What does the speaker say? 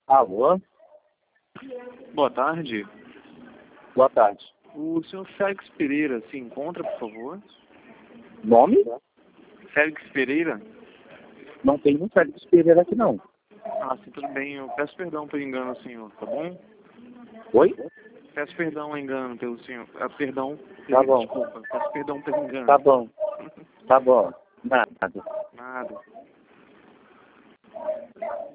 Alô? Boa tarde. Boa tarde. O senhor Félix Pereira se encontra, por favor? Nome? Félix Pereira? Não tem um Félix Pereira aqui, não. Ah, sim, tudo bem. Eu peço perdão pelo engano, senhor, tá bom? Oi? Peço perdão ao engano pelo senhor. Perdão. Tá bom. Desculpa. Peço perdão pelo engano. Tá bom. Tá bom. Nada. Nada.